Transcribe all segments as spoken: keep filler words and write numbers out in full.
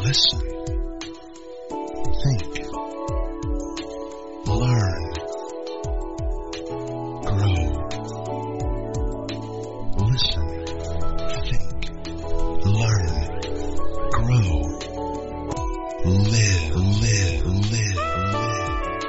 Listen. Think. Learn. Grow. Listen. Think. Learn. Grow. Live, live, live, live.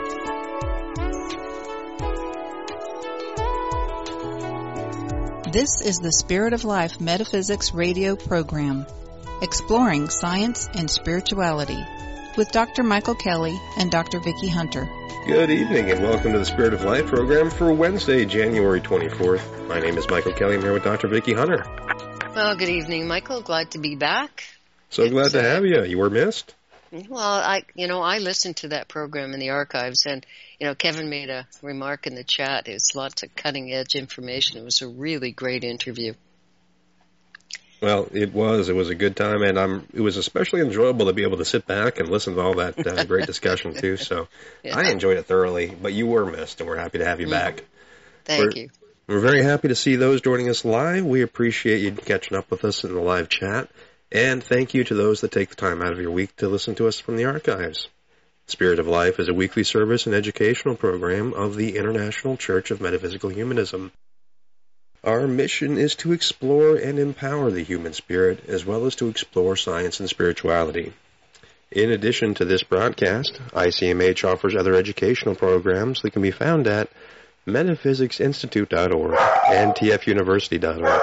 This is the Spirit of Life Metaphysics radio program, exploring science and spirituality, with Doctor Michael Kelly and Doctor Vicki Hunter. Good evening and welcome to the Spirit of Life program for Wednesday, January twenty-fourth. My name is Michael Kelly. I'm here with Doctor Vicki Hunter. Well, good evening, Michael. Glad to be back. So it's, glad to uh, have you. You were missed. Well, I, you know, I listened to that program in the archives, and you know, Kevin made a remark in the chat. It's lots of cutting-edge information. It was a really great interview. Well, it was. It was a good time, and I'm. It was especially enjoyable to be able to sit back and listen to all that uh, great discussion too. So yeah. I enjoyed it thoroughly. But you were missed, and we're happy to have you mm. back. Thank we're, you. We're very happy to see those joining us live. We appreciate you catching up with us in the live chat. And thank you to those that take the time out of your week to listen to us from the archives. Spirit of Life is a weekly service and educational program of the International Church of Metaphysical Humanism. Our mission is to explore and empower the human spirit, as well as to explore science and spirituality. In addition to this broadcast, I C M H offers other educational programs that can be found at metaphysics institute dot org and t f university dot org.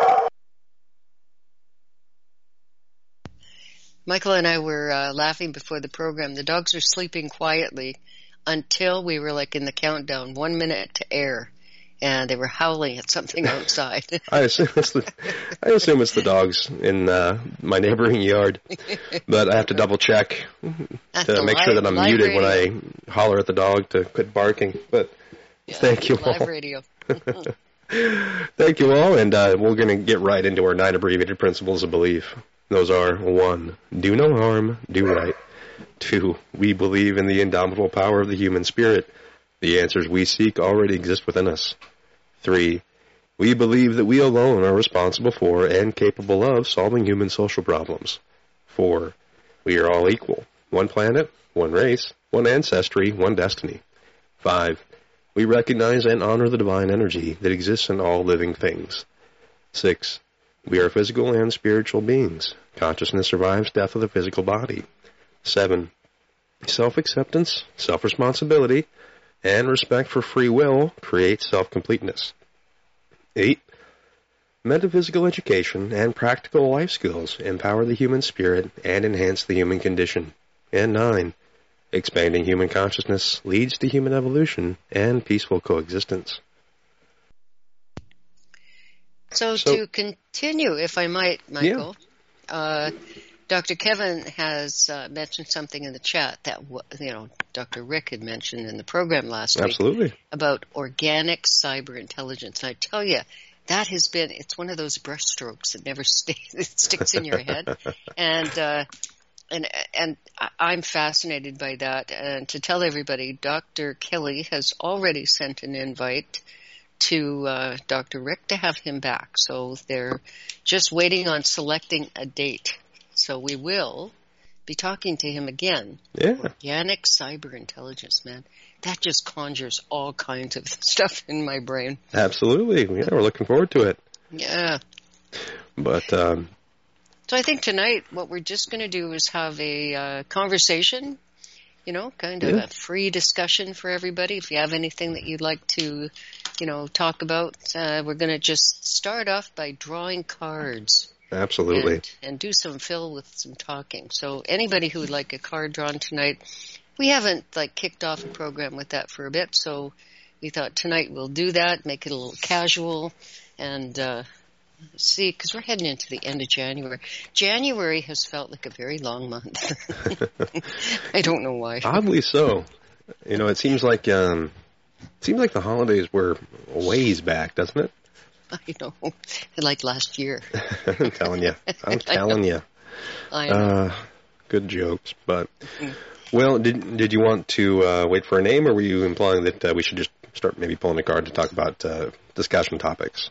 Michael and I were uh, laughing before the program. The dogs were sleeping quietly until we were like in the countdown, one minute to air, and they were howling at something outside. I assume it's the I assume it's the dogs in uh, my neighboring yard, but I have to double check to make live, sure that I'm muted radio. When I holler at the dog to quit barking. But yeah, thank you live all. radio. Thank you all, and uh, we're going to get right into our nine abbreviated principles of belief. Those are, one, do no harm, do right. Two, we believe in the indomitable power of the human spirit. The answers we seek already exist within us. Three, we believe that we alone are responsible for and capable of solving human social problems. Four, we are all equal. One planet, one race, one ancestry, one destiny. Five, we recognize and honor the divine energy that exists in all living things. Six, we are physical and spiritual beings. Consciousness survives death of the physical body. Seven, self-acceptance, self-responsibility, and respect for free will create self-completeness. Eight, metaphysical education and practical life skills empower the human spirit and enhance the human condition. And nine, expanding human consciousness leads to human evolution and peaceful coexistence. So, so to continue, if I might, Michael, yeah. uh, Doctor Kevin has uh, mentioned something in the chat that, you know, Doctor Rick had mentioned in the program last Absolutely. week about organic cyber intelligence. And I tell you, that has been, it's one of those brushstrokes that never stays, it sticks in your head. And, uh, and, and I'm fascinated by that. And to tell everybody, Doctor Kelly has already sent an invite to uh, Doctor Rick to have him back. So they're just waiting on selecting a date. So we will be talking to him again. Yeah. Organic cyber intelligence, man. That just conjures all kinds of stuff in my brain. Absolutely. Yeah, we're looking forward to it. Yeah. But, um... So I think tonight what we're just going to do is have a uh, conversation, you know, kind of yeah. a free discussion for everybody. If you have anything that you'd like to, you know, talk about, uh, we're going to just start off by drawing cards. Absolutely. And, and do some fill with some talking. So anybody who would like a card drawn tonight, we haven't like kicked off a program with that for a bit, so we thought tonight we'll do that, make it a little casual, and uh, see, because we're heading into the end of January. January has felt like a very long month. I don't know why. Oddly so. You know, it seems like um, it seems like the holidays were a ways back, doesn't it? I know, like last year. I'm telling you. I'm telling you. I know. Uh, good jokes, but mm-hmm. Well, did did you want to uh, wait for a name, or were you implying that uh, we should just start maybe pulling a card to talk about uh, discussion topics?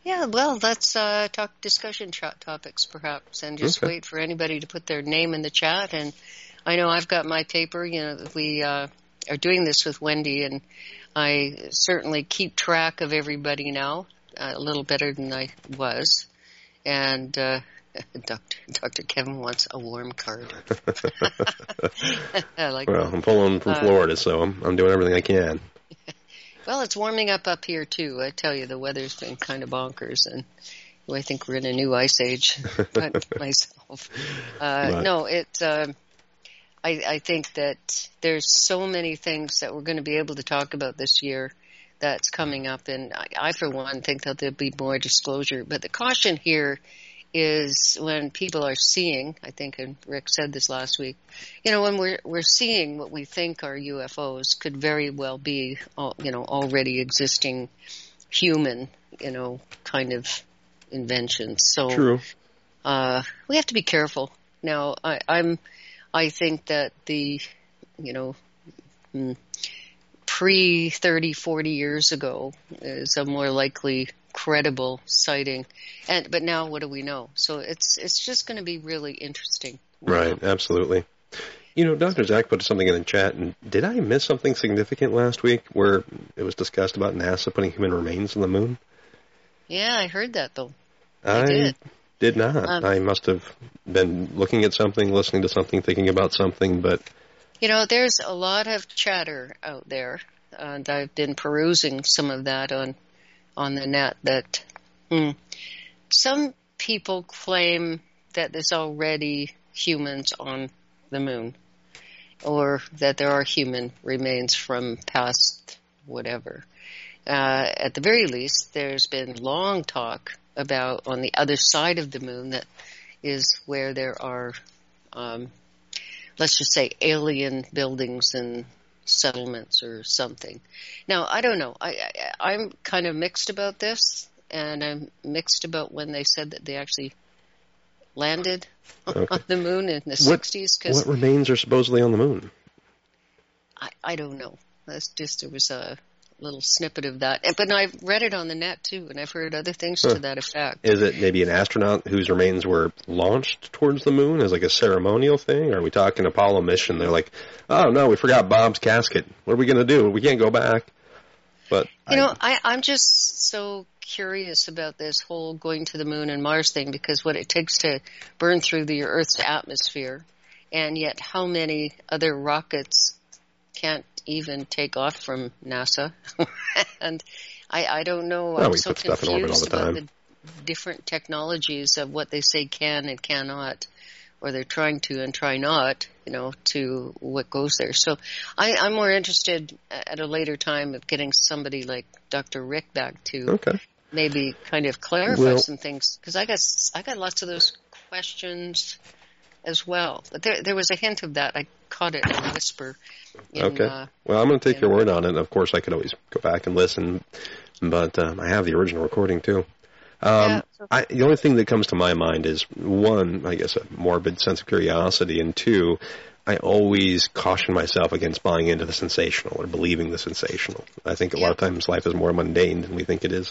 Yeah, well, let's uh, talk discussion chat topics, perhaps, and just Okay. wait for anybody to put their name in the chat. And I know I've got my paper. You know, we uh, are doing this with Wendy, and I certainly keep track of everybody now uh, a little better than I was. And uh, Doctor Doctor Kevin wants a warm card. I like Well, that. I'm pulling from Uh, Florida, so I'm, I'm doing everything I can. Well, it's warming up up here, too. I tell you, the weather's been kind of bonkers, and I think we're in a new ice age, but myself. Uh, But- no, it, um I, I think that there's so many things that we're going to be able to talk about this year that's coming up, and I, I, for one, think that there'll be more disclosure. But the caution here is when people are seeing, I think, and Rick said this last week, you know, when we're we're seeing what we think are U F Os could very well be, all, you know, already existing human, you know, kind of inventions. So True. uh, we have to be careful. Now, I, I'm, I think that the, you know, mm, pre thirty, forty years ago is a more likely credible sighting. And, but now what do we know? So it's, it's just going to be really interesting. Right, absolutely. You know, Doctor Zach put something in the chat, and did I miss something significant last week where it was discussed about NASA putting human remains on the moon? Yeah, I heard that though. I I did. did not. Um, I must have been looking at something, listening to something, thinking about something, but You know, there's a lot of chatter out there, and I've been perusing some of that on on the net, that hmm, some people claim that there's already humans on the moon, or that there are human remains from past whatever. Uh, at the very least, there's been long talk about on the other side of the moon that is where there are, um, let's just say, alien buildings and settlements or something. Now, I don't know. I, I, I'm kind of mixed about this, and I'm mixed about when they said that they actually landed Okay. on the moon in the What- sixties, because what remains are supposedly on the moon? I, I don't know. That's just, there was a little snippet of that. And- But I've read it on the net, too, and I've heard other things Huh. to that effect. Is it maybe an astronaut whose remains were launched towards the moon as like a ceremonial thing? Or are we talking Apollo mission? They're like, oh, no, we forgot Bob's casket. What are we going to do? We can't go back. But You know, I, I'm just so curious about this whole going to the moon and Mars thing, because what it takes to burn through the Earth's atmosphere, and yet how many other rockets can't even take off from NASA. And I, I don't know. Well, I'm we so put stuff in orbit all confused the about time. the different technologies of what they say can and cannot, or they're trying to and try not, you know, to what goes there. So I, I'm more interested at a later time of getting somebody like Doctor Rick back to okay. maybe kind of clarify Well- some things, because I got I got lots of those questions as well. But there there was a hint of that. I caught it in a whisper. In, Okay. Uh, Well, I'm going to take in- your word on it. Of course, I could always go back and listen, but um, I have the original recording too. Um, Yeah, so- I, the only thing that comes to my mind is, one, I guess, a morbid sense of curiosity, and two, I always caution myself against buying into the sensational or believing the sensational. I think a lot Yeah. of times life is more mundane than we think it is.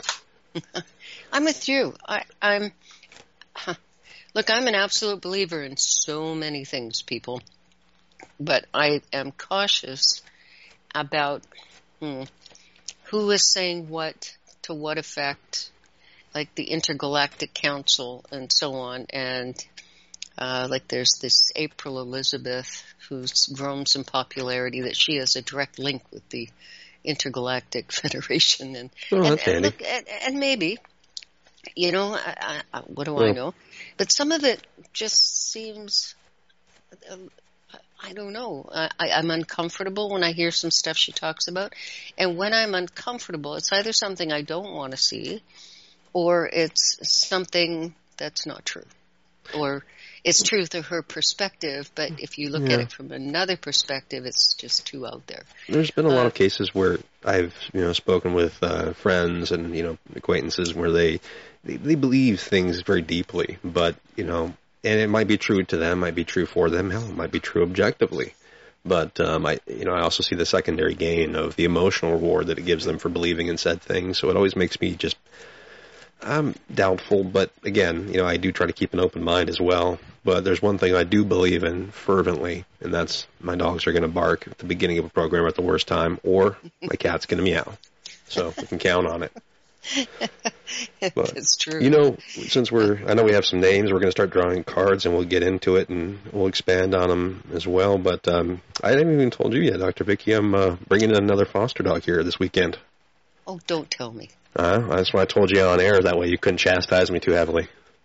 I'm with you. I, I'm huh. Look, I'm an absolute believer in so many things, people, but I am cautious about hmm, who is saying what to what effect, like the Intergalactic Council and so on. And uh, like there's this April Elizabeth who's grown some popularity, that she has a direct link with the Intergalactic Federation. And, Oh, and, that's and handy. look, and, and maybe, you know, I, I, what do I Well- know? But some of it just seems, uh, I don't know. I, I'm uncomfortable when I hear some stuff she talks about. And when I'm uncomfortable, it's either something I don't want to see, or it's something that's not true. Or it's true through her perspective, but if you look Yeah. at it from another perspective, it's just too out there. There's been a lot Uh, of cases where I've, you know, spoken with uh, friends and, you know, acquaintances where they, they they believe things very deeply, but, you know, and it might be true to them, might be true for them, hell, it might be true objectively. But um, I, you know, I also see the secondary gain of the emotional reward that it gives them for believing in said things. So it always makes me just I'm doubtful, but again, you know, I do try to keep an open mind as well. But there's one thing I do believe in fervently, and that's my dogs are going to bark at the beginning of a program at the worst time, or my cat's going to meow. So we can count on it. But, it's true. You know, since we're, I know we have some names, we're going to start drawing cards, and we'll get into it, and we'll expand on them as well. But um, I haven't even told you yet, Doctor Vicki, I'm uh, bringing in another foster dog here this weekend. Oh, don't tell me. Uh, that's why I told you on air. That way you couldn't chastise me too heavily.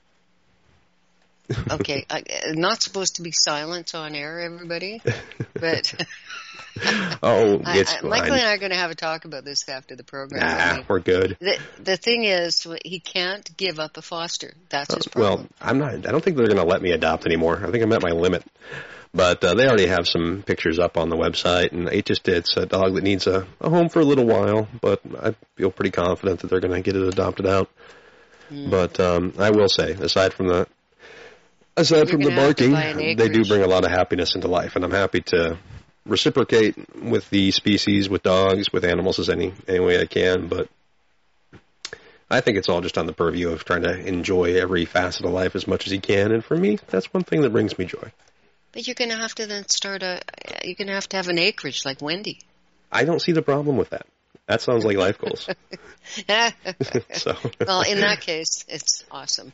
Okay, I, not supposed to be silent on air, everybody, but oh, I, it's I, fine. Michael and I are going to have a talk about this after the program. Nah, I mean, we're good. The, the thing is, he can't give up a foster. That's his Uh, problem. well, I'm not. I don't think they're going to let me adopt anymore. I think I'm at my limit. But uh, they already have some pictures up on the website, and it just it's a dog that needs a, a home for a little while. But I feel pretty confident that they're going to get it adopted out. Mm. But um, I will say, aside from the aside You're from the barking, they do bring a lot of happiness into life, and I'm happy to reciprocate with the species, with dogs, with animals as any any way I can. But I think it's all just on the purview of trying to enjoy every facet of life as much as you can. And for me, that's one thing that brings me joy. But you're going to have to then start a, you're going to have to have an acreage like Wendy. I don't see the problem with that. That sounds like life goals. So. Well, in that case, it's awesome.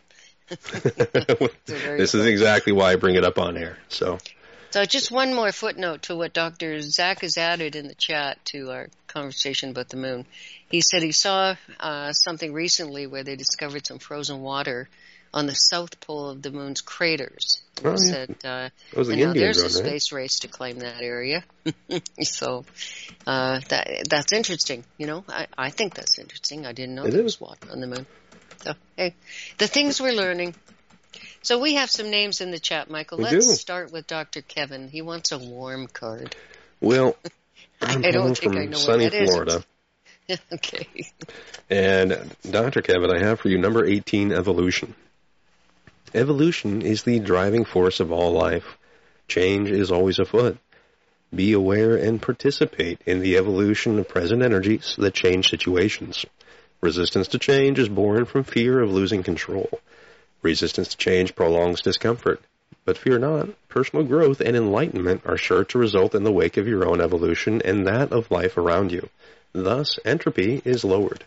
This is exactly why I bring it up on air. So. So just one more footnote to what Doctor Zach has added in the chat to our conversation about the moon. He said he saw uh, something recently where they discovered some frozen water on the south pole of the moon's craters. He oh, said, yeah. uh, that was the and now there's zone, a space right? race to claim that area. So uh, that that's interesting. You know, I, I think that's interesting. I didn't know it there is. was water on the moon. So, hey, the things we're learning. So we have some names in the chat, Michael. We Let's do. start with Doctor Kevin. He wants a warm card. Well, I'm I don't from think I know sunny what that Florida. is. Okay. And Doctor Kevin, I have for you number eighteen, evolution. Evolution is the driving force of all life. Change is always afoot. Be aware and participate in the evolution of present energies that change situations. Resistance to change is born from fear of losing control. Resistance to change prolongs discomfort. But fear not, personal growth and enlightenment are sure to result in the wake of your own evolution and that of life around you. Thus, entropy is lowered.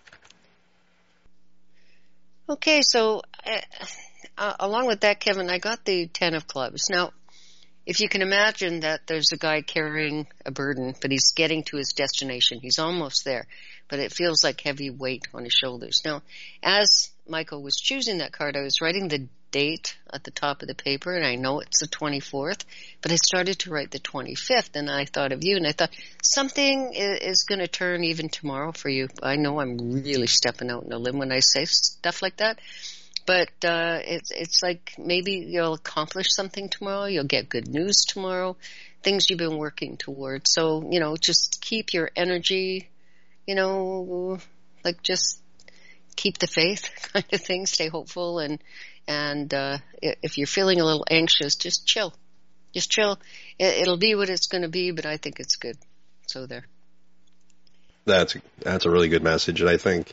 Okay, so uh, uh, along with that, Kevin, I got the Ten of Clubs. Now, if you can imagine that there's a guy carrying a burden, but he's getting to his destination. He's almost there, but it feels like heavy weight on his shoulders. Now, as Michael was choosing that card, I was writing the date at the top of the paper, and I know it's the twenty-fourth, but I started to write the twenty-fifth, and I thought of you, and I thought something is going to turn even tomorrow for you. I know I'm really stepping out on a limb when I say stuff like that, but uh, it's it's like maybe you'll accomplish something tomorrow, you'll get good news tomorrow, things you've been working towards. So, you know, just keep your energy, you know, like just keep the faith kind of thing, stay hopeful, and And uh, if you're feeling a little anxious, just chill. Just chill. It'll be what it's going to be, but I think it's good. So there. That's that's a really good message, and I think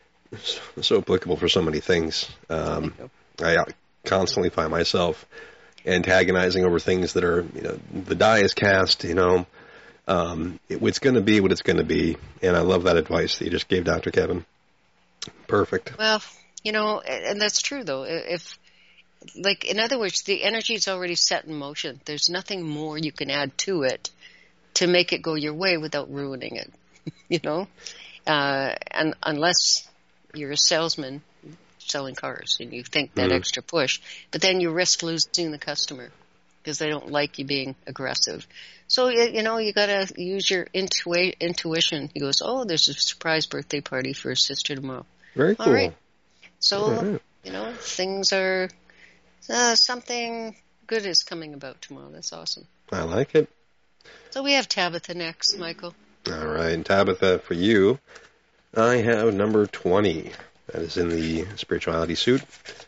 so applicable for so many things. Um, I constantly find myself antagonizing over things that are, you know, the die is cast, you know. Um, it, it's going to be what it's going to be, and I love that advice that you just gave, Doctor Kevin. Perfect. Well, you know, and that's true, though. If, like, in other words, the energy is already set in motion. There's nothing more you can add to it to make it go your way without ruining it, you know? Uh, and unless you're a salesman selling cars and you think that mm-hmm. extra push, but then you risk losing the customer because they don't like you being aggressive. So, you know, you got to use your intu- intuition. He goes, oh, there's a surprise birthday party for his sister tomorrow. Very cool. All right. So, right. you know, things are, uh, something good is coming about tomorrow. That's awesome. I like it. So we have Tabitha next, Michael. All right. Tabitha, for you, I have number twenty. That is in the spirituality suit.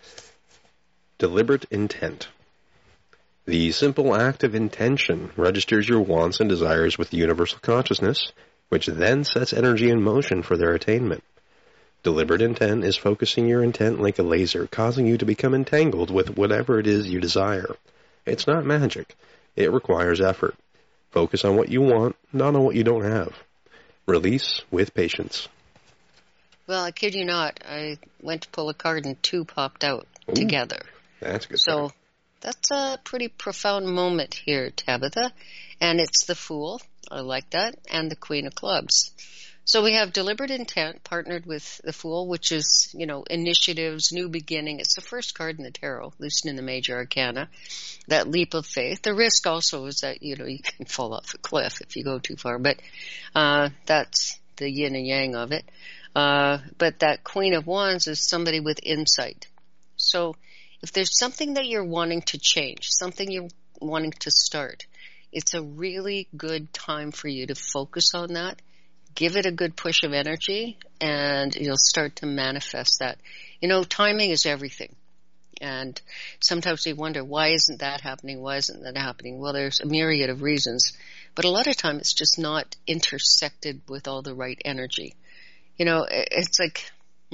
Deliberate intent. The simple act of intention registers your wants and desires with the universal consciousness, which then sets energy in motion for their attainment. Deliberate intent is focusing your intent like a laser, causing you to become entangled with whatever it is you desire. It's not magic. It requires effort. Focus on what you want, not on what you don't have. Release with patience. Well, I kid you not, I went to pull a card and two popped out Ooh, together. That's good. So card. that's a pretty profound moment here, Tabitha. And it's the Fool, I like that, and the Queen of Clubs. So we have deliberate intent partnered with the Fool, which is, you know, initiatives, new beginning. It's the first card in the tarot, at least in the major arcana. That leap of faith. The risk also is that, you know, you can fall off a cliff if you go too far. But uh, that's the yin and yang of it. Uh, but that Queen of Wands is somebody with insight. So if there's something that you're wanting to change, something you're wanting to start, it's a really good time for you to focus on that. Give it a good push of energy, and you'll start to manifest that. You know, timing is everything. And sometimes we wonder, why isn't that happening? Why isn't that happening? Well, there's a myriad of reasons. But a lot of time it's just not intersected with all the right energy. You know, it's like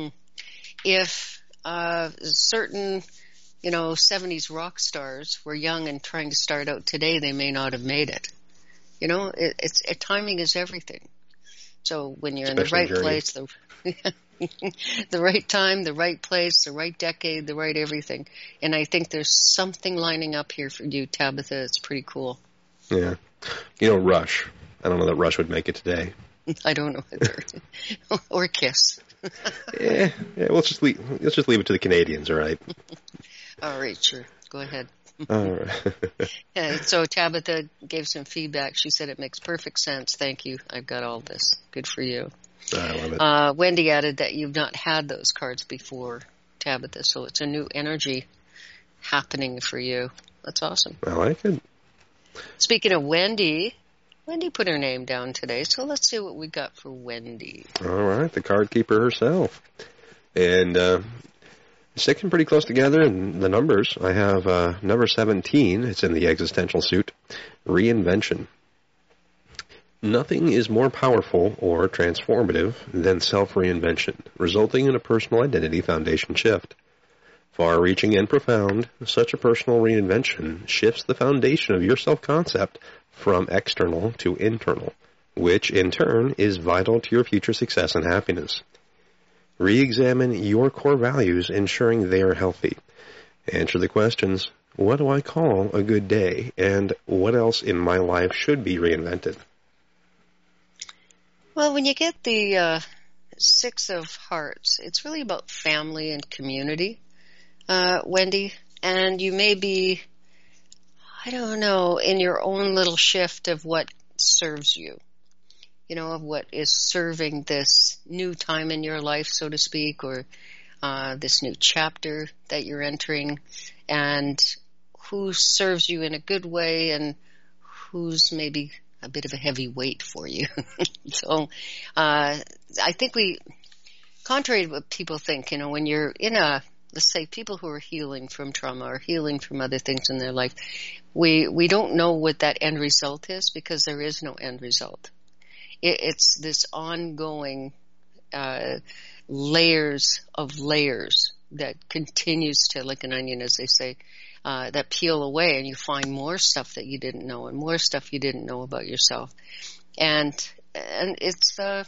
if uh, certain, you know, seventies rock stars were young and trying to start out today, they may not have made it. You know, it, it's it, timing is everything. So when you're Especially in the right place, the the right time, the right place, the right decade, the right everything. And I think there's something lining up here for you, Tabitha. It's pretty cool. Yeah. You know, Rush. I don't know that Rush would make it today. I don't know either. Or Kiss. yeah, yeah. Let's just leave. Let's just leave it to the Canadians, all right? All right, sure. Go ahead. All right. Yeah, so Tabitha gave some feedback. She said it makes perfect sense. Thank you. I've got all this. Good for you. I love it. Uh, Wendy added that you've not had those cards before, Tabitha, so it's a new energy happening for you. That's awesome. I like it. Speaking of Wendy, Wendy put her name down today, so let's see what we got for Wendy. All right, the card keeper herself. And uh, sticking pretty close together in the numbers, I have uh, number seventeen. It's in the existential suit, reinvention. Nothing is more powerful or transformative than self-reinvention, resulting in a personal identity foundation shift. Far-reaching and profound, such a personal reinvention shifts the foundation of your self-concept from external to internal, which in turn is vital to your future success and happiness. Re-examine your core values, ensuring they are healthy. Answer the questions, what do I call a good day, and what else in my life should be reinvented? Well, when you get the uh, Six of Hearts, it's really about family and community, uh, Wendy, and you may be, I don't know, in your own little shift of what serves you, you know, of what is serving this new time in your life, so to speak, or uh, this new chapter that you're entering, and who serves you in a good way and who's maybe a bit of a heavy weight for you. So uh, I think we, contrary to what people think, you know, when you're in a, let's say people who are healing from trauma or healing from other things in their life, we we don't know what that end result is because there is no end result. It, it's this ongoing uh, layers of layers that continues to, like an onion, as they say, uh, that peel away, and you find more stuff that you didn't know and more stuff you didn't know about yourself. And and it's uh,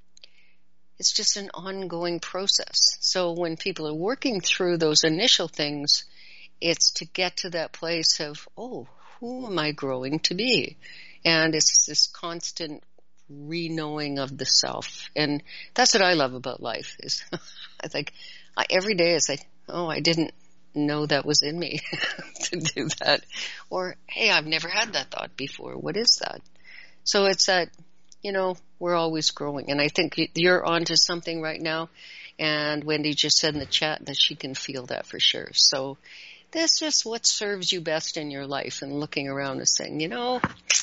it's just an ongoing process. So when people are working through those initial things, it's to get to that place of, oh, who am I growing to be? And it's this constant re-knowing of the self. And that's what I love about life is I think I, every day it's like, oh, I didn't know that was in me to do that. Or, hey, I've never had that thought before. What is that? So it's that, you know, we're always growing. And I think you're onto something right now. And Wendy just said in the chat that she can feel that for sure. So that's just what serves you best in your life, and looking around and saying, you know,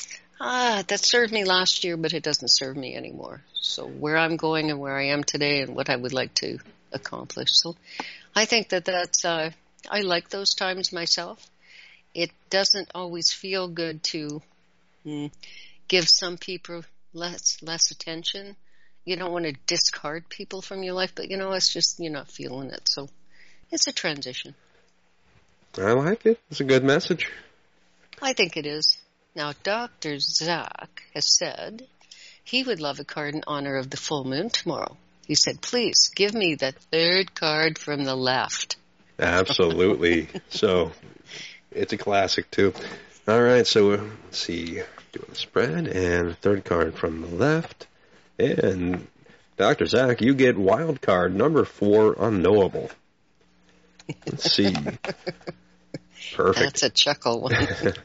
ah, that served me last year, but it doesn't serve me anymore. So where I'm going and where I am today and what I would like to accomplish. So I think that that's, uh, I like those times myself. It doesn't always feel good to mm, give some people less, less attention. you don't want to discard people from your life, but you know, it's just you're not feeling it. So it's a transition. I like it. It's a good message. I think it is. Now, Doctor Zach has said he would love a card in honor of the full moon tomorrow. He said, please give me the third card from the left. Absolutely. So it's a classic, too. All right, so uh, let's see. Doing the spread, and third card from the left. And Doctor Zach, you get wild card number four, unknowable. Let's see. Perfect. That's a chuckle one.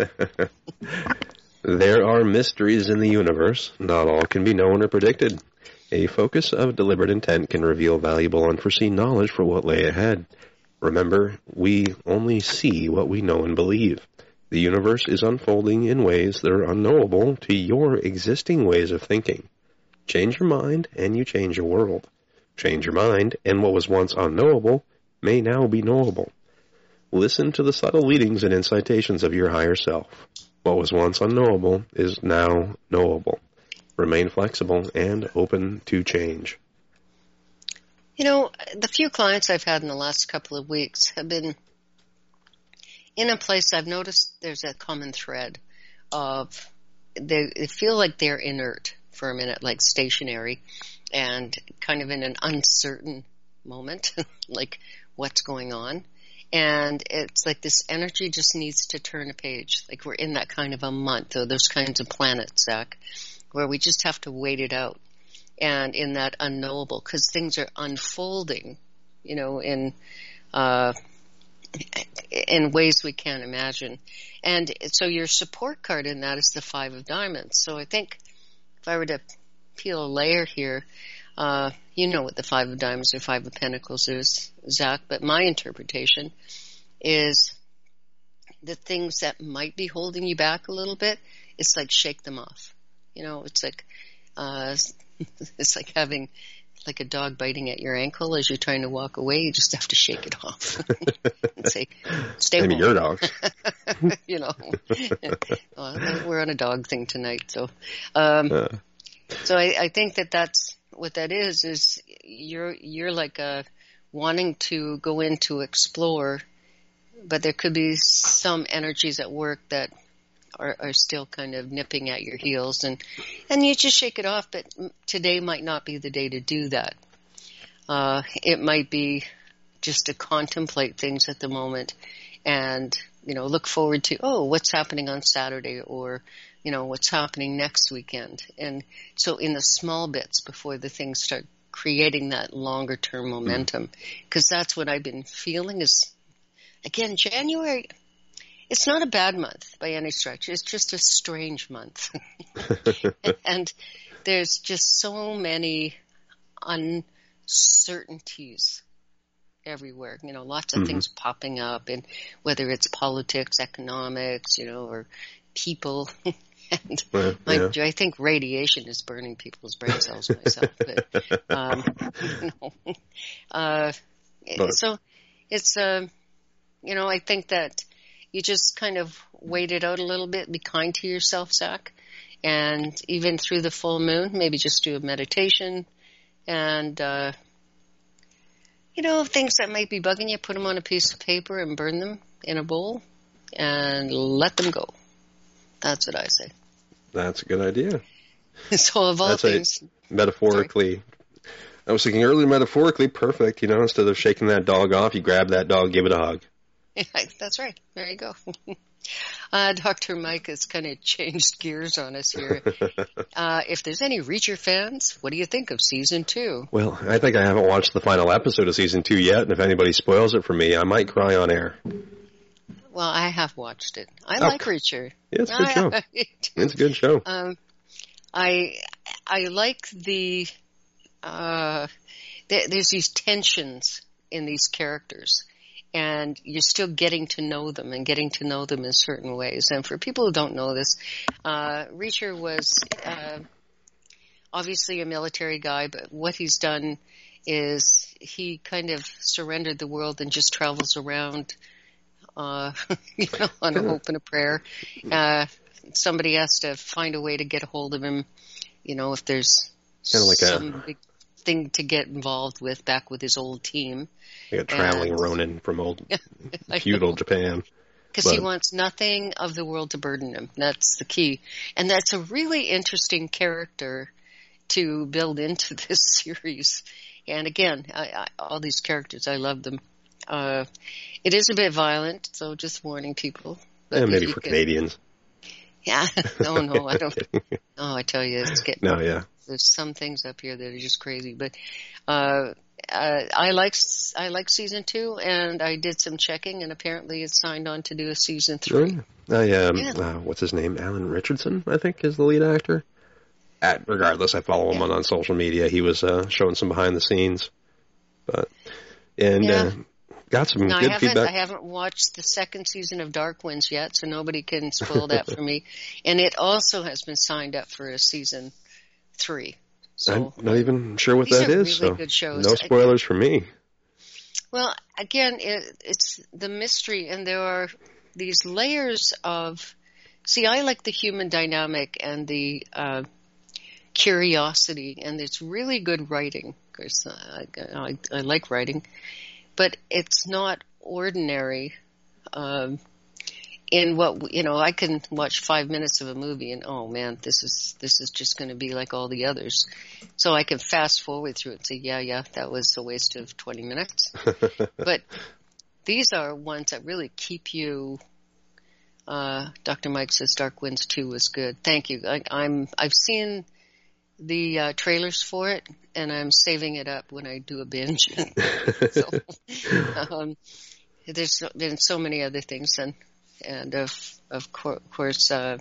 There are mysteries in the universe. Not all can be known or predicted. A focus of deliberate intent can reveal valuable unforeseen knowledge for what lay ahead. Remember, we only see what we know and believe. The universe is unfolding in ways that are unknowable to your existing ways of thinking. Change your mind, and you change your world. Change your mind, and what was once unknowable may now be knowable. Listen to the subtle leadings and incitations of your higher self. What was once unknowable is now knowable. Remain flexible and open to change. You know, the few clients I've had in the last couple of weeks have been in a place I've noticed there's a common thread of they, they feel like they're inert for a minute, like stationary, and kind of in an uncertain moment, like what's going on. And it's like this energy just needs to turn a page. Like we're in that kind of a month, or those kinds of planets, Zach, where we just have to wait it out. And in that unknowable, because things are unfolding, you know, in uh, in ways we can't imagine. And so your support card in that is the Five of Diamonds. So I think if I were to peel a layer here, uh, you know what the Five of Diamonds or Five of Pentacles is, Zach, but my interpretation is the things that might be holding you back a little bit, it's like shake them off. You know, it's like, uh, it's like having like a dog biting at your ankle as you're trying to walk away. You just have to shake it off and say, stay Maybe home. your dogs. You know, well, we're on a dog thing tonight. So, um, uh. so I, I think that that's what that is, is you're, you're like, uh, wanting to go in to explore, but there could be some energies at work that Are, are still kind of nipping at your heels, and and you just shake it off. But today might not be the day to do that. Uh, it might be just to contemplate things at the moment, and you know, look forward to oh, what's happening on Saturday, or you know, what's happening next weekend. And so, in the small bits before the things start creating that longer term momentum, because that's what I've been feeling. Is again, January. It's not a bad month by any stretch. It's just a strange month. And there's just so many uncertainties everywhere. You know, lots of mm-hmm. things popping up, and whether it's politics, economics, you know, or people. And well, my, yeah. I think radiation is burning people's brain cells myself. But, um, you know, uh, but. So it's, uh, you know, I think that you just kind of wait it out a little bit, be kind to yourself, Zach. And even through the full moon, maybe just do a meditation. And, uh, you know, things that might be bugging you, put them on a piece of paper and burn them in a bowl and let them go. That's what I say. That's a good idea. So of all That's things... metaphorically... Sorry. I was thinking earlier, metaphorically perfect. You know, instead of shaking that dog off, you grab that dog, give it a hug. Yeah, that's right. There you go. uh, Doctor Mike has kind of changed gears on us here. Uh, if there's any Reacher fans, what do you think of season two? Well, I think I haven't watched the final episode of season two yet, and if anybody spoils it for me, I might cry on air. Well, I have watched it. I oh, like Reacher. Yeah, it's a good show. It's a good show. Um, I I like the uh, th- there's these tensions in these characters. And you're still getting to know them and getting to know them in certain ways. And for people who don't know this, uh, Reacher was uh, obviously a military guy, but what he's done is he kind of surrendered the world and just travels around, uh, you know, on a hope and a prayer. Uh, somebody has to find a way to get a hold of him, you know, if there's Kind of like some a big thing to get involved with back with his old team. like a traveling And- Ronin from old I feudal know. Japan. Because he But- wants nothing of the world to burden him. That's the key. And that's a really interesting character to build into this series. And again, I, I, all these characters, I love them. Uh, it is a bit violent, so just warning people. But Yeah, if maybe you for can- Canadians. Yeah. No, no, I don't. Kidding. Oh, I tell you, it's getting, No, yeah. there's some things up here that are just crazy. But, uh, uh, I like, I like season two, and I did some checking, and apparently it's signed on to do a season three. Oh, I, um, Yeah. uh, what's his name? Alan Richardson, I think, is the lead actor. At, regardless, I follow him Yeah. on, on social media. He was uh, showing some behind the scenes. But, and Yeah. uh, got some No, I good haven't. feedback. I haven't watched the second season of Dark Winds yet, so nobody can spoil that for me. And it also has been signed up for a season three. So, I'm not even sure what These that are is. really so good shows. no spoilers for me. well, again, it, it's the mystery, and there are these layers of. See, I like the human dynamic and the uh, curiosity, and it's really good writing. Because I, I, I like writing, but it's not ordinary. Um, in what you know, I can watch five minutes of a movie and oh man, this is this is just going to be like all the others. So I can fast forward through it and say, yeah, yeah, that was a waste of twenty minutes. But these are ones that really keep you. Uh, Doctor Mike says Dark Winds two was good. Thank you. I, I'm I've seen the uh, trailers for it, and I'm saving it up when I do a binge. so, um, there's been so many other things, and and of of cour- course, uh,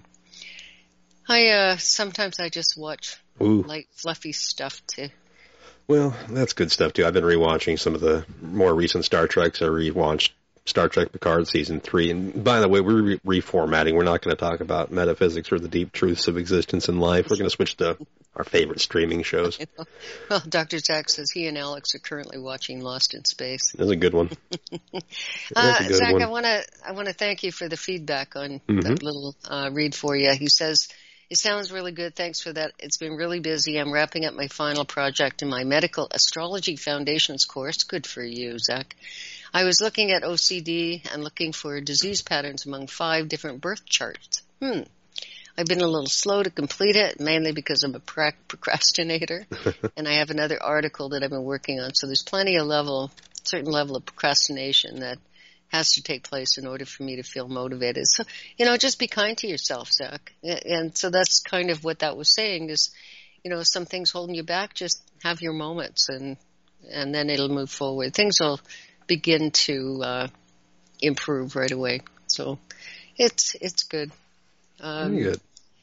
I uh, sometimes I just watch Ooh. light, fluffy stuff to. Well, that's good stuff, too. I've been rewatching some of the more recent Star Treks. I rewatched Star Trek Picard Season three. And by the way, we're re- reformatting. We're not going to talk about metaphysics or the deep truths of existence in life. We're going to switch to our favorite streaming shows. Well, Doctor Zach says he and Alex are currently watching Lost in Space. That's a good one. That's Uh, a good Zach, one. I want to I want to thank you for the feedback on Mhm. that little uh, read for you. He says, it sounds really good. Thanks for that. It's been really busy. I'm wrapping up my final project in my Medical Astrology Foundations course. Good for you, Zach. I was looking at O C D and looking for disease patterns among five different birth charts. Hmm. I've been a little slow to complete it, mainly because I'm a pra- procrastinator, and I have another article that I've been working on. So there's plenty of level, certain level of procrastination that has to take place in order for me to feel motivated. So, you know, just be kind to yourself, Zach. And so that's kind of what that was saying is, you know, some things holding you back, just have your moments and, and then it'll move forward. Things will begin to, uh, improve right away. So it's, it's good. Um, Very good.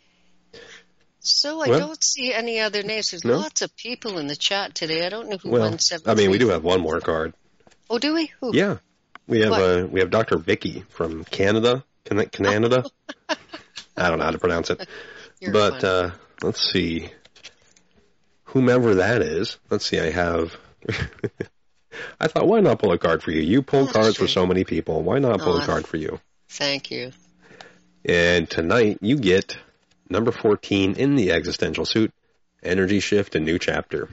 So I Well- don't see any other names. There's No? lots of people in the chat today. I don't know who Well, won seven. I mean, we do have one more card. Oh, do we? Who? Yeah. We have What? uh, we have Doctor Vicky from Canada. Can- Canada? I don't know how to pronounce it. You're But fun. uh, let's see. Whomever that is. Let's see. I have. I thought, why not pull a card for you? You pull That's cards true. for so many people. Why not pull Oh, a card for you? Thank you. And tonight you get number fourteen in the existential suit, Energy Shift, a new chapter.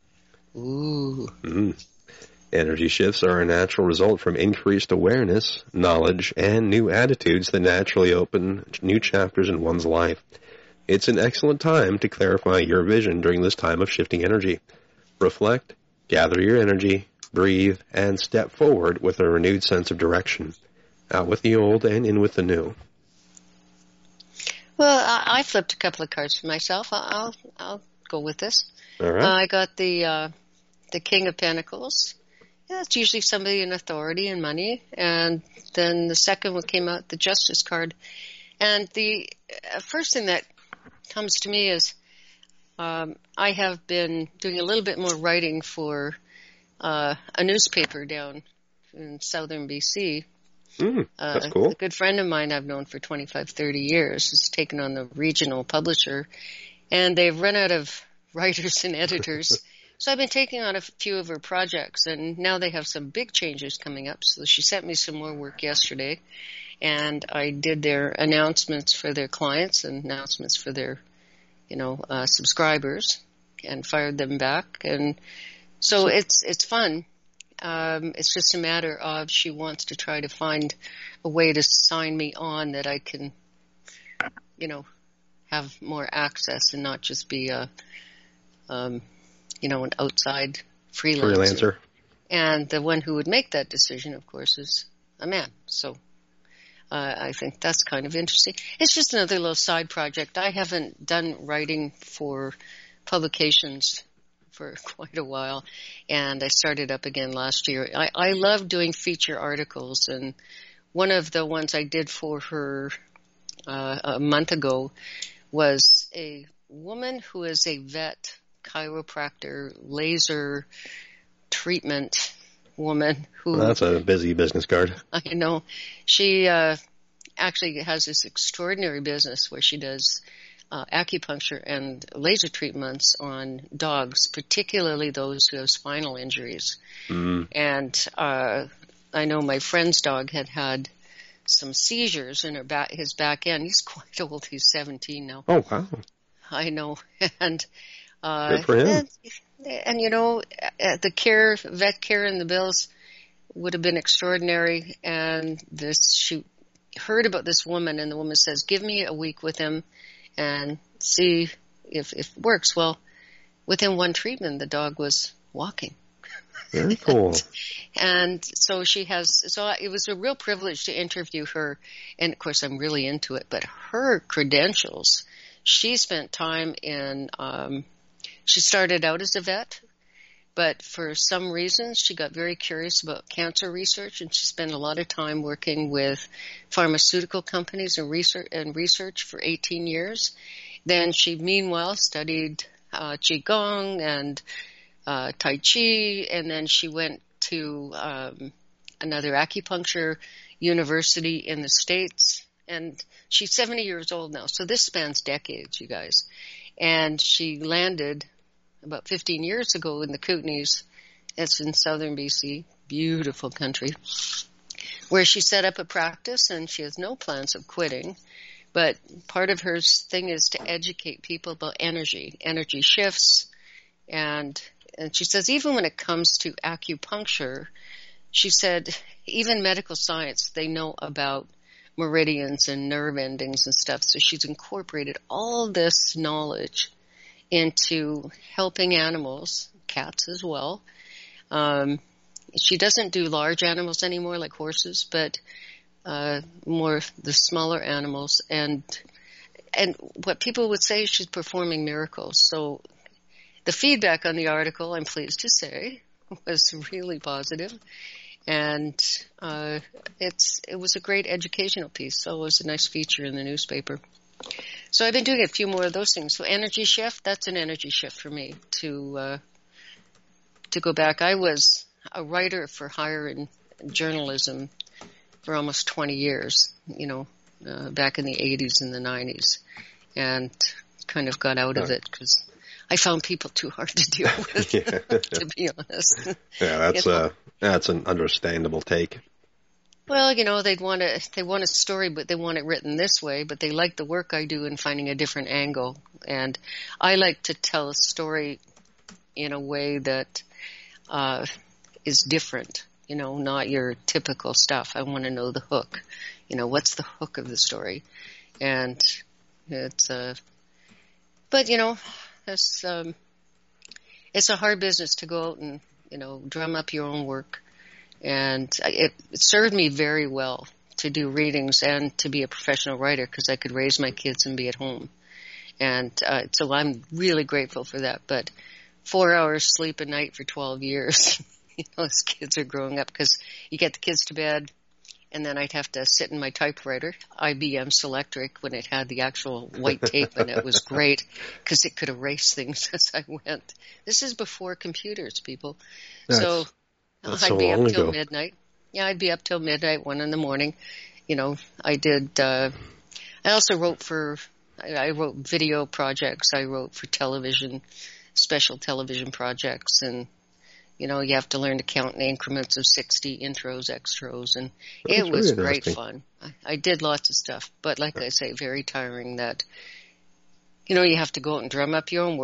Ooh. Mm. Energy shifts are a natural result from increased awareness, knowledge, and new attitudes that naturally open new chapters in one's life. It's an excellent time to clarify your vision during this time of shifting energy. Reflect, gather your energy, breathe, and step forward with a renewed sense of direction. Out with the old and in with the new. Well, I, I flipped a couple of cards for myself. I'll I'll, I'll go with this. All Uh, right? I got the uh, the King of Pentacles. Yeah, it's usually somebody in authority and money. And then the second one came out, the Justice card. And the uh, first thing that comes to me is um, I have been doing a little bit more writing for uh, a newspaper down in southern B C. Mm, Uh, that's cool. A good friend of mine I've known for twenty-five, thirty years has taken on the regional publisher, and they've run out of writers and editors. So I've been taking on a few of her projects, and now they have some big changes coming up. So she sent me some more work yesterday, and I did their announcements for their clients and announcements for their, you know, uh, subscribers. and fired them back. And so it's it's fun. Um, it's just a matter of she wants to try to find a way to sign me on that I can, you know, have more access and not just be a, um, you know, an outside freelancer. Freelancer. And the one who would make that decision, of course, is a man. So uh, I think that's kind of interesting. It's just another little side project. I haven't done writing for publications for quite a while, and I started up again last year. I, I love doing feature articles, and one of the ones I did for her uh, a month ago was a woman who is a vet, chiropractor, laser treatment woman who... Well, that's a busy business card. I know. She uh, actually has this extraordinary business where she does Uh, acupuncture and laser treatments on dogs, particularly those who have spinal injuries. Mm. And uh, I know my friend's dog had had some seizures in her back, his back end. He's quite old. He's seventeen now. Oh, wow. I know. And uh, good for him. And, and, you know, the care, vet care and the bills would have been extraordinary. And this, she heard about this woman, and the woman says, give me a week with him and see if, if it works. Well, within one treatment, the dog was walking. Very cool. And so she has, so it was a real privilege to interview her. And of course, I'm really into it, but her credentials, she spent time in, um, she started out as a vet, but for some reasons she got very curious about cancer research, and she spent a lot of time working with pharmaceutical companies and research and research for eighteen years. Then she meanwhile studied uh, Qigong and uh, Tai Chi, and then she went to um, another acupuncture university in the States, and she's seventy years old now. So this spans decades, you guys. And she landed about fifteen years ago in the Kootenays. It's in southern B C, beautiful country, where she set up a practice, and she has no plans of quitting. But part of her thing is to educate people about energy, energy shifts. And, and she says even when it comes to acupuncture, she said even medical science, they know about meridians and nerve endings and stuff. So she's incorporated all this knowledge into helping animals, cats as well. Um, she doesn't do large animals anymore like horses, but uh, more the smaller animals. And and what people would say, she's performing miracles. So the feedback on the article, I'm pleased to say, was really positive. And uh, it's it was a great educational piece, so it was a nice feature in the newspaper. So I've been doing a few more of those things. So energy shift, that's an energy shift for me to uh, to go back. I was a writer for hire in journalism for almost twenty years, you know, uh, back in the eighties and the nineties, and kind of got out of it because I found people too hard to deal with, Yeah. to be honest. Yeah, that's You know? uh, that's an understandable take. Well, you know, they'd want a, they want a story, but they want it written this way, but they like the work I do in finding a different angle. And I like to tell a story in a way that uh, is different, you know, not your typical stuff. I want to know the hook. You know, what's the hook of the story? And it's, uh, but, you know, it's, um, it's a hard business to go out and, you know, drum up your own work. And it, it served me very well to do readings and to be a professional writer because I could raise my kids and be at home. And uh, so I'm really grateful for that. But four hours sleep a night for twelve years, you know, as kids are growing up, because you get the kids to bed, and then I'd have to sit in my typewriter, I B M Selectric, when it had the actual white tape, and it was great because it could erase things as I went. This is before computers, people. That's- so... That's I'd so be up long till ago. midnight. Yeah, I'd be up till midnight, one in the morning. You know, I did, uh, I also wrote for, I, I wrote video projects. I wrote for television, special television projects. And, you know, you have to learn to count in increments of sixty intros, extras. And That's it was really great interesting. fun. I, I did lots of stuff. But like I say, very tiring that, you know, you have to go out and drum up your own work,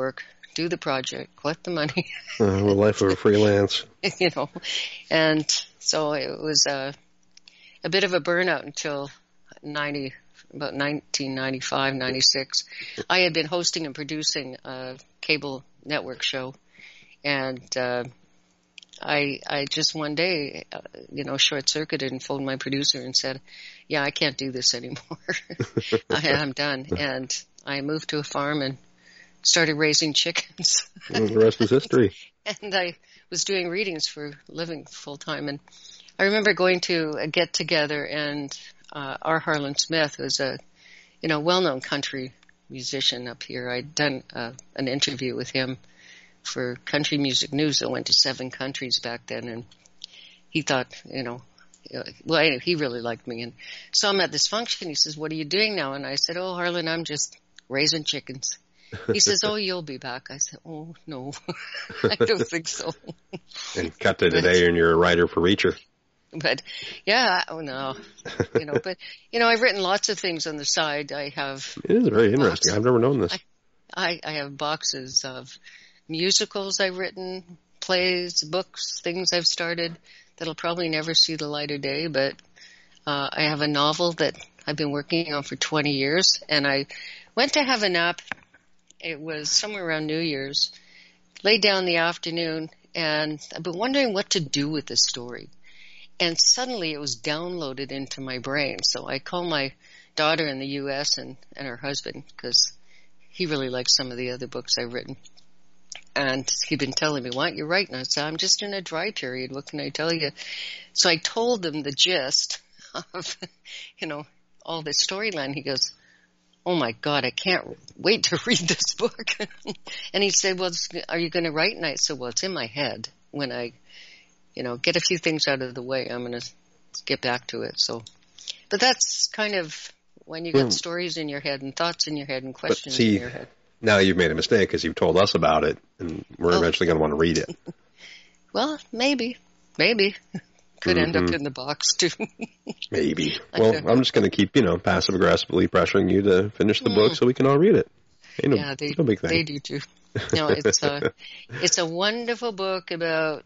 do the project, collect the money. Uh, the life of a freelance. You know, and so it was a, a bit of a burnout until ninety, about nineteen ninety-five, ninety-six. I had been hosting and producing a cable network show, and uh, I I just one day, uh, you know, short-circuited and phoned my producer and said, yeah, I can't do this anymore. I, I'm done. And I moved to a farm and started raising chickens. Well, the rest is history. And I was doing readings for a living full time. And I remember going to a get together, and uh, R. Harlan Smith was a, you know, well-known country musician up here. I'd done uh, an interview with him for Country Music News that went to seven countries back then. And he thought, you know, well, anyway, he really liked me. And so I'm at this function. He says, what are you doing now? And I said, oh, Harlan, I'm just raising chickens. He says, oh, you'll be back. I said, oh, no, I don't think so. And cut to today, and you're a writer for Reacher. But, yeah, oh, no. You know, but, you know, I've written lots of things on the side. I have... It is very interesting. Boxes. I've never known this. I, I, I have boxes of musicals I've written, plays, books, things I've started that'll probably never see the light of day. But uh, I have a novel that I've been working on for twenty years, and I went to have a nap. It was somewhere around New Year's. Laid down in the afternoon, and I've been wondering what to do with this story. And suddenly it was downloaded into my brain. So I called my daughter in the U S and, and her husband, because he really likes some of the other books I've written. And he'd been telling me, why aren't you writing? I said, I'm just in a dry period. What can I tell you? So I told him the gist of, you know, all this storyline. He goes, oh my God, I can't wait to read this book. And he said, well, are you going to write? And I said, well, it's in my head. When I, you know, get a few things out of the way, I'm going to get back to it. So, but that's kind of when you get mm. stories in your head and thoughts in your head and questions see, in your head. Now you've made a mistake because you've told us about it, and we're oh. eventually going to want to read it. Well, maybe, maybe. Could mm-hmm. end up in the box, too. Maybe. Well, I'm just going to keep, you know, passive-aggressively pressuring you to finish the mm. book so we can all read it. Ain't yeah, no, they, no big thing. they do, too. No, it's a, it's a wonderful book about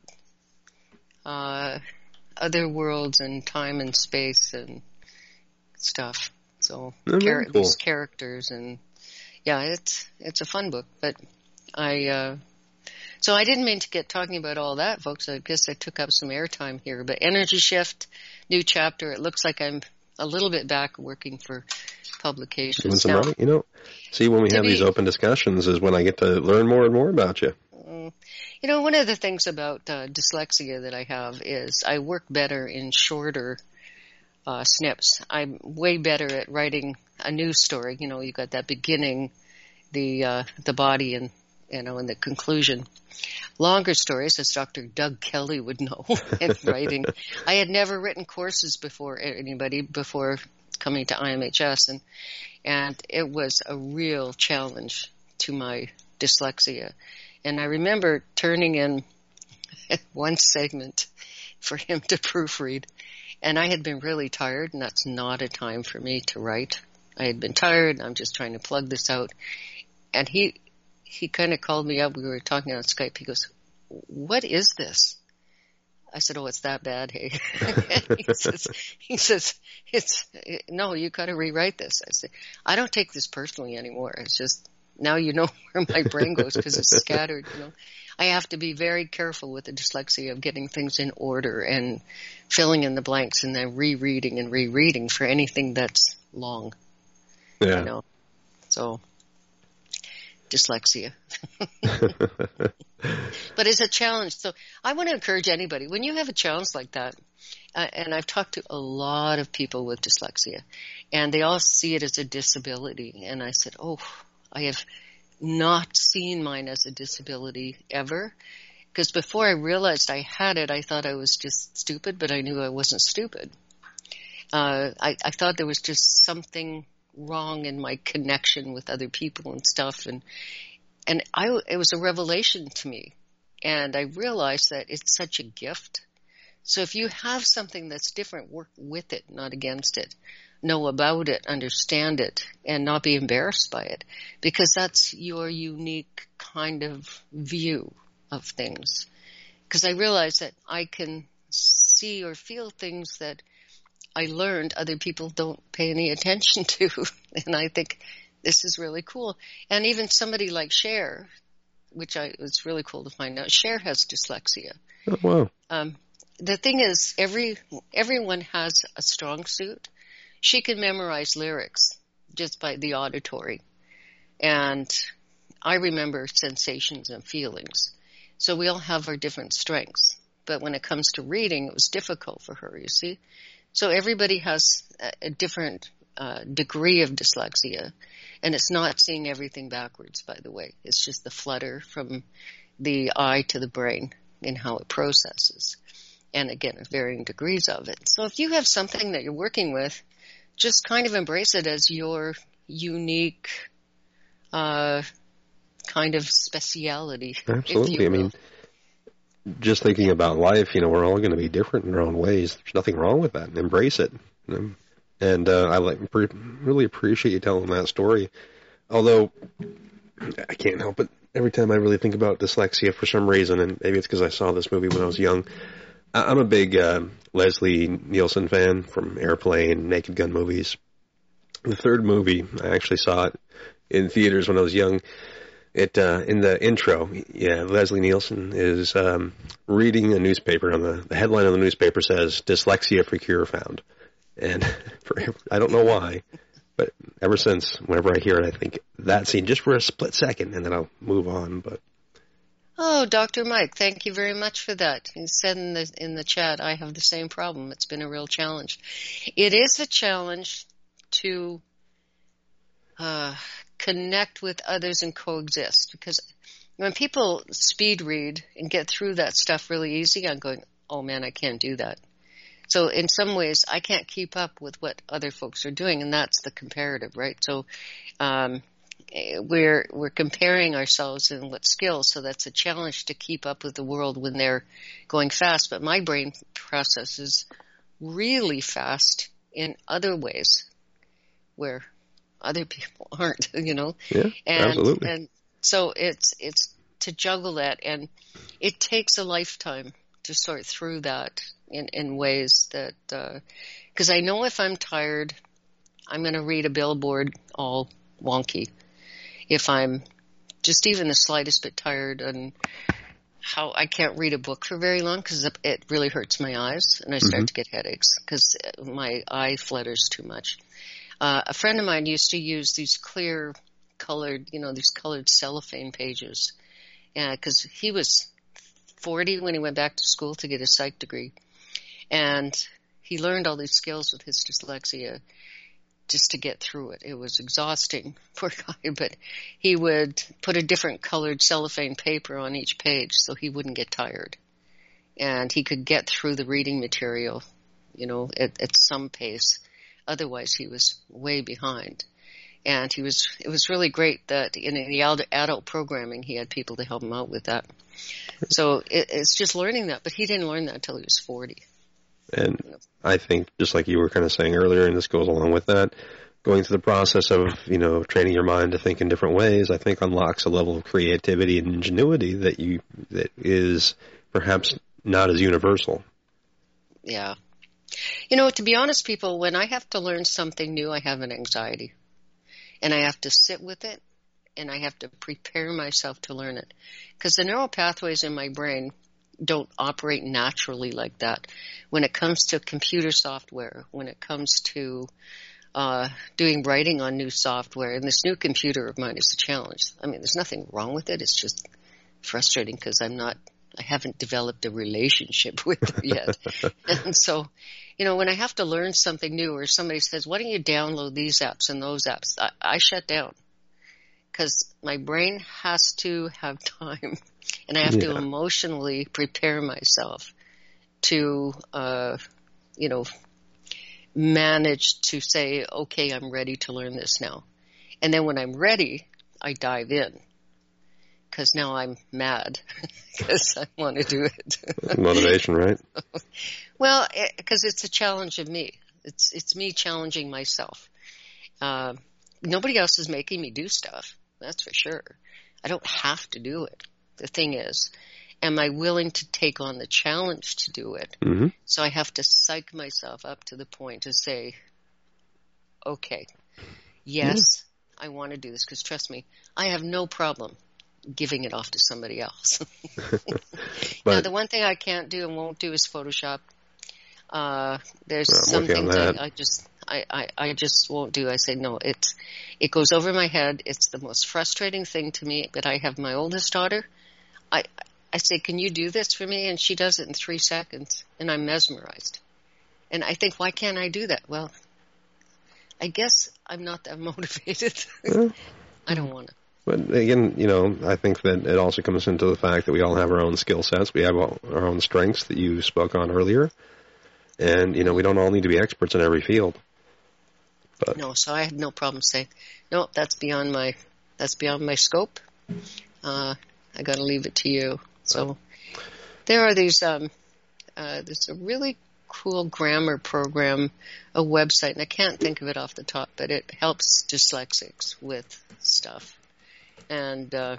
uh, other worlds and time and space and stuff. So, oh, char- cool. these characters and, yeah, it's it's a fun book. But I... Uh, So I didn't mean to get talking about all that, folks. I guess I took up some airtime here. But Energy Shift, new chapter. It looks like I'm a little bit back working for publications. Doing some now. right. You know, see, when we have be, these open discussions is when I get to learn more and more about you. Um, you know, one of the things about uh, dyslexia that I have is I work better in shorter uh, snips. I'm way better at writing a news story. You know, you got that beginning, the uh, the body, and you know, and the conclusion. Longer stories, as Doctor Doug Kelly would know in writing. I had never written courses before anybody before coming to I M H S, and and it was a real challenge to my dyslexia. And I remember turning in one segment for him to proofread, and I had been really tired, and that's not a time for me to write. I had been tired, and I'm just trying to plug this out. And he he kind of called me up. We were talking on Skype. He goes, what is this? I said, oh, it's that bad, hey. he says, he says, it's, no, you got to rewrite this. I said, I don't take this personally anymore. It's just, now you know where my brain goes because it's scattered, you know. I have to be very careful with the dyslexia of getting things in order and filling in the blanks and then rereading and rereading for anything that's long. Yeah. You know, so dyslexia. But it's a challenge. So I want to encourage anybody, when you have a challenge like that, uh, and I've talked to a lot of people with dyslexia, and they all see it as a disability. And I said, oh, I have not seen mine as a disability ever. Because before I realized I had it, I thought I was just stupid, but I knew I wasn't stupid. Uh, I, I thought there was just something wrong in my connection with other people and stuff. And, and I, it was a revelation to me. And I realized that it's such a gift. So if you have something that's different, work with it, not against it. know about it, understand it, and not be embarrassed by it, because that's your unique kind of view of things. Because I realize that I can see or feel things that I learned other people don't pay any attention to, and I think this is really cool. And even somebody like Cher, which I, it was really cool to find out, Cher has dyslexia. Oh, wow. Um, the thing is, every everyone has a strong suit. She can memorize lyrics just by the auditory. And I remember sensations and feelings. So we all have our different strengths. But when it comes to reading, it was difficult for her, you see. So everybody has a, a different uh, degree of dyslexia. And it's not seeing everything backwards, by the way. It's just the flutter from the eye to the brain in how it processes. And again, varying degrees of it. So if you have something that you're working with, just kind of embrace it as your unique uh, kind of speciality. Absolutely. I mean, just thinking about life, you know, we're all going to be different in our own ways. There's nothing wrong with that. Embrace it. You know? And uh, I like, pre- really appreciate you telling that story. Although I can't help it. Every time I really think about dyslexia for some reason, and maybe it's because I saw this movie when I was young, I'm a big uh, Leslie Nielsen fan from Airplane, Naked Gun movies. The third movie, I actually saw it in theaters when I was young. It uh, in the intro, yeah, Leslie Nielsen is um, reading a newspaper. On the, the headline of the newspaper says, "Dyslexia for cure found." And for, I don't know why, but ever since, whenever I hear it, I think that scene just for a split second, and then I'll move on. But oh, Doctor Mike, thank you very much for that. You said in the in the chat, I have the same problem. It's been a real challenge. It is a challenge to uh, connect with others and coexist, because when people speed read and get through that stuff really easy, I'm going, oh man, I can't do that. So in some ways, I can't keep up with what other folks are doing, and that's the comparative, right? So um, we're we're comparing ourselves in what skills, so that's a challenge to keep up with the world when they're going fast. But my brain processes really fast in other ways where other people aren't, you know? Yeah, and, absolutely. And so it's it's to juggle that, and it takes a lifetime to sort through that in, in ways that, because uh, I know if I'm tired, I'm going to read a billboard all wonky. If I'm just even the slightest bit tired, and how I can't read a book for very long because it really hurts my eyes, and I start mm-hmm. to get headaches because my eye flutters too much. Uh, a friend of mine used to use these clear colored, you know, these colored cellophane pages, because uh, he was forty when he went back to school to get his psych degree. And he learned all these skills with his dyslexia just to get through it. It was exhausting, poor guy, but he would put a different colored cellophane paper on each page so he wouldn't get tired. And he could get through the reading material, you know, at, at some pace. Otherwise, he was way behind. And he was, it was really great that in the adult programming, he had people to help him out with that. So it, it's just learning that, but he didn't learn that until he was forty. And I think, just like you were kind of saying earlier, and this goes along with that, going through the process of, you know, training your mind to think in different ways, I think unlocks a level of creativity and ingenuity that you, that is perhaps not as universal. Yeah. You know, to be honest, people, when I have to learn something new, I have an anxiety. And I have to sit with it, and I have to prepare myself to learn it. Because the neural pathways in my brain don't operate naturally like that. When it comes to computer software, when it comes to uh, doing writing on new software, and this new computer of mine is a challenge. I mean, there's nothing wrong with it. It's just frustrating because I'm not, I haven't developed a relationship with it yet. And so, you know, when I have to learn something new, or somebody says, why don't you download these apps and those apps, I, I shut down. Because my brain has to have time, and I have yeah. to emotionally prepare myself to, uh, you know, manage to say, okay, I'm ready to learn this now. And then when I'm ready, I dive in. Because now I'm mad because I want to do it. Motivation, right? Well, because it, it's a challenge of me. It's it's me challenging myself. Uh, nobody else is making me do stuff. That's for sure. I don't have to do it. The thing is, am I willing to take on the challenge to do it? Mm-hmm. So I have to psych myself up to the point to say, okay, yes, yeah. I want to do this, because trust me, I have no problem giving it off to somebody else. But, now, the one thing I can't do and won't do is Photoshop. Uh, there's I'm some working on things I, that. I just I, I, I just won't do. I say no. It it goes over my head. It's the most frustrating thing to me. But I have my oldest daughter. I I say, can you do this for me? And she does it in three seconds, and I'm mesmerized. And I think, why can't I do that? Well, I guess I'm not that motivated. Well, I don't want to. But again, you know, I think that it also comes into the fact that we all have our own skill sets. We have all, our own strengths that you spoke on earlier. And, you know, we don't all need to be experts in every field. But no, so I had no problem saying, no, that's beyond my, that's beyond my scope. Uh, I got to leave it to you. So there are these, um, uh, there's a really cool grammar program, a website, and I can't think of it off the top, but it helps dyslexics with stuff. And, uh,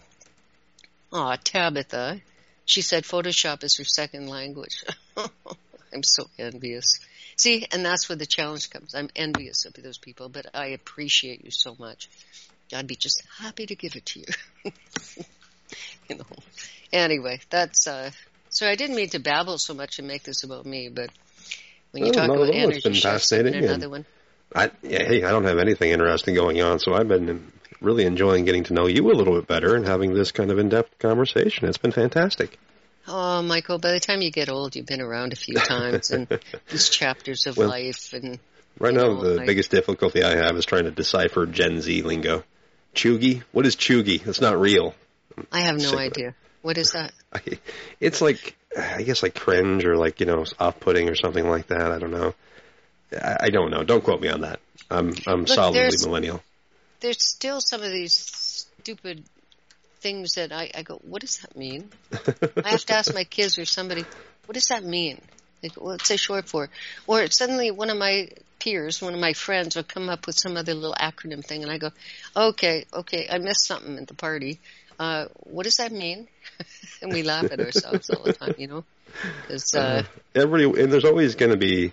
aw, Tabitha, she said Photoshop is her second language. I'm so envious. See, and that's where the challenge comes. I'm envious of those people, but I appreciate you so much. I'd be just happy to give it to you. You know. Anyway, that's, uh, so I didn't mean to babble so much and make this about me, but when you Oh, talk not about at all. It's energy been shifts, fascinating, and another and- one. I, yeah, hey, I don't have anything interesting going on, so I've been really enjoying getting to know you a little bit better and having this kind of in-depth conversation. It's been fantastic. Oh, Michael, by the time you get old, you've been around a few times, and these chapters of Well, life. And Right you now, know, the I- biggest difficulty I have is trying to decipher Gen Z lingo. Chuggy? What is chuggy? That's not real. I have no Sick of it. idea. What is that? I, it's like, I guess like cringe or like, you know, off-putting or something like that. I don't know. I, I don't know. Don't quote me on that. I'm I'm Look, solidly there's- millennial. There's still some of these stupid things that I, I go, what does that mean? I have to ask my kids or somebody, what does that mean? Like, what's it short for? Or suddenly one of my peers, one of my friends will come up with some other little acronym thing, and I go, okay, okay, I missed something at the party. Uh, what does that mean? And we laugh at ourselves all the time, you know? 'Cause, uh, Everybody, and there's always going to be,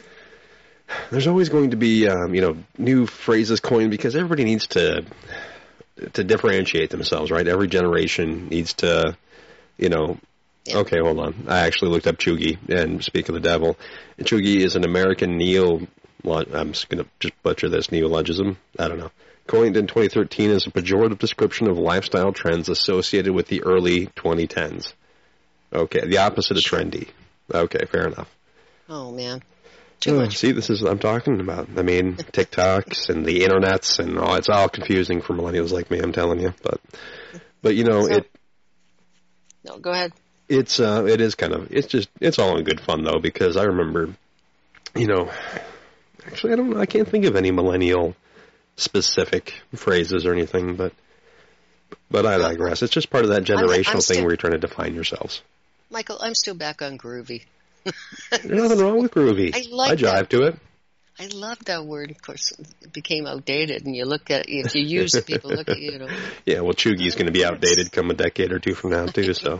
there's always going to be, um, you know, new phrases coined because everybody needs to to differentiate themselves, right? Every generation needs to, you know. Yeah. Okay, hold on. I actually looked up chuggy, and speak of the devil, chuggy is an American neo. I'm just going to just butcher this neologism. I don't know. Coined in twenty thirteen as a pejorative description of lifestyle trends associated with the early twenty tens. Okay, the opposite of trendy. Okay, fair enough. oh, man. Too Oh, much. see, this is what I'm talking about. I mean, TikToks and the internets and all, it's all confusing for millennials like me, I'm telling you. But, but you know, So- it No, go ahead. it's uh, it is kind of, it's just, it's all in good fun, though, because I remember, you know, actually, I don't know, I can't think of any millennial specific phrases or anything, but, but I digress. It's just part of that generational I'm thing still- where you're trying to define yourselves. Michael, I'm still back on groovy. There's nothing wrong with groovy. I like I jive that. to it. I love that word. Of course, it became outdated, and you look at if you use it, people look at you. You know. Yeah, well, chuggy's going to be outdated come a decade or two from now, too, so.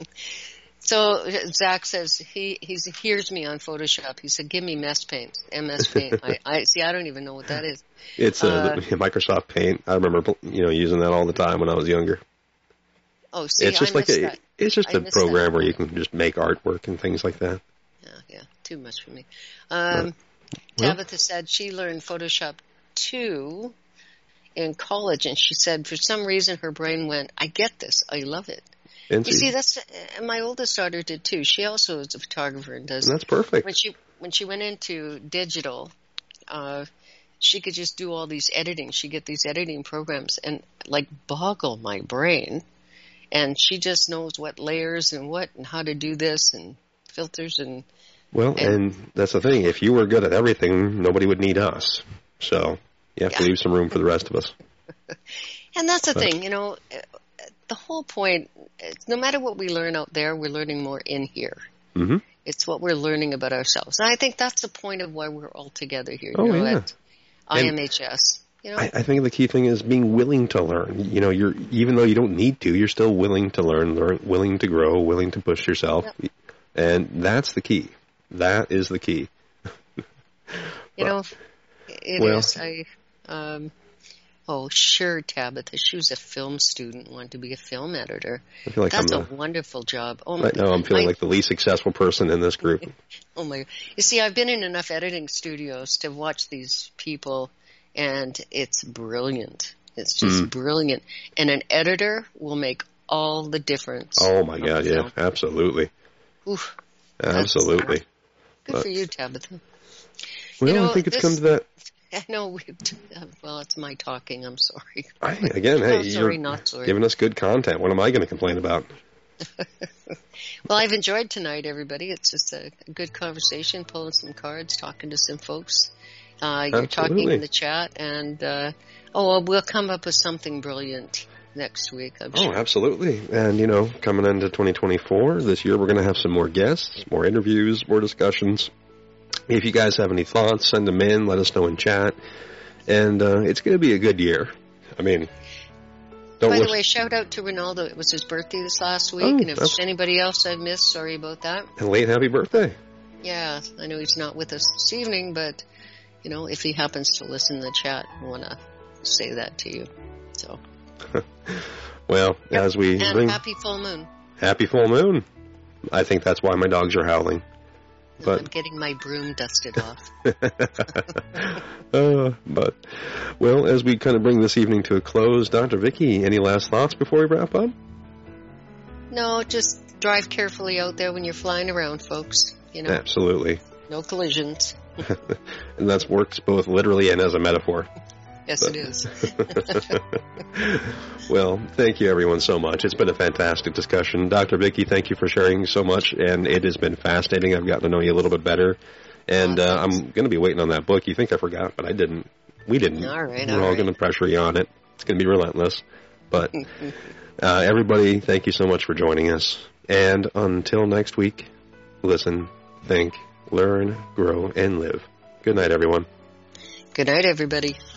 So Zach says he he's, he hears me on Photoshop. He said, "Give me Mess Paint, M S Paint." I, I see. I don't even know what that is. It's uh, Uh, the Microsoft Paint. I remember, you know, using that all the time when I was younger. Oh, see, It's just I like missed a, that. it's just I a missed program that. where you can just make artwork and things like that. Yeah, yeah, too much for me. Um, Well- Tabitha said she learned Photoshop two in college, and she said for some reason her brain went, "I get this. I love it." And You see, see, that's and my oldest daughter did too. She also is a photographer and does. and that's perfect. When she when she went into digital, uh, she could just do all these editing. She get these editing programs and like boggle my brain, and she just knows what layers and what and how to do this and filters and Well, and- and that's the thing. If you were good at everything, nobody would need us. So you have to Yeah. leave some room for the rest of us. and that's the But- thing, you know. The whole point, is no matter what we learn out there, we're learning more in here. Mm-hmm. It's what we're learning about ourselves. And I think that's the point of why we're all together here, Oh, you know, yeah. at I M H S. You know? I, I think the key thing is being willing to learn. You know, you're even though you don't need to, you're still willing to learn, learn willing to grow, willing to push yourself. Yep. And that's the key. That is the key. You know, it well, is. I, um, oh, sure, Tabitha. She was a film student, wanted to be a film editor. I feel like That's I'm a the, wonderful job. Oh, right now I'm feeling my, like the least successful person in this group. Oh my! You see, I've been in enough editing studios to watch these people, and it's brilliant. It's just Mm. brilliant. And an editor will make all the difference. Oh my on God, the yeah, film. absolutely. Oof. Absolutely. Good But- for you, Tabitha. Well, You know, I think it's this- come to that. I know. We, uh, well, it's my talking. I'm sorry. I, again, hey, Oh, sorry, you're not sorry. giving us good content. What am I going to complain about? Well, I've enjoyed tonight, everybody. It's just a good conversation, pulling some cards, talking to some folks. Uh, you're talking Absolutely. in the chat, and uh, oh, well, we'll come up with something brilliant next week, I'm Oh, sure. absolutely. And, you know, coming into twenty twenty-four, this year we're going to have some more guests, more interviews, more discussions. If you guys have any thoughts, send them in. Let us know in chat. And uh, it's going to be a good year. I mean, don't By wish... the way, shout out to Ronaldo. It was his birthday this last week, Oh, and if that's- there's anybody else I've missed, sorry about that. And late happy birthday. Yeah, I know he's not with us this evening, but, you know, if he happens to listen to the chat, I want to say that to you. So, Well, as we and bring... happy full moon. Happy full moon. I think that's why my dogs are howling. But- I'm getting my broom dusted off. uh, but, well, as we kind of bring this evening to a close, Doctor Vicky, any last thoughts before we wrap up? No, just drive carefully out there when you're flying around, folks. You know, Absolutely. no collisions. And that works both literally and as a metaphor. Yes, it is. Well, thank you everyone so much. It's been a fantastic discussion. Doctor Vicky, thank you for sharing so much, and it has been fascinating. I've gotten to know you a little bit better, and Oh, uh, I'm thanks. going to be waiting on that book. You think I forgot, but I didn't. We didn't. All right, We're all all right. going to pressure you on it. It's going to be relentless. But uh, everybody, thank you so much for joining us. And until next week, listen, think, learn, grow, and live. Good night, everyone. Good night, everybody.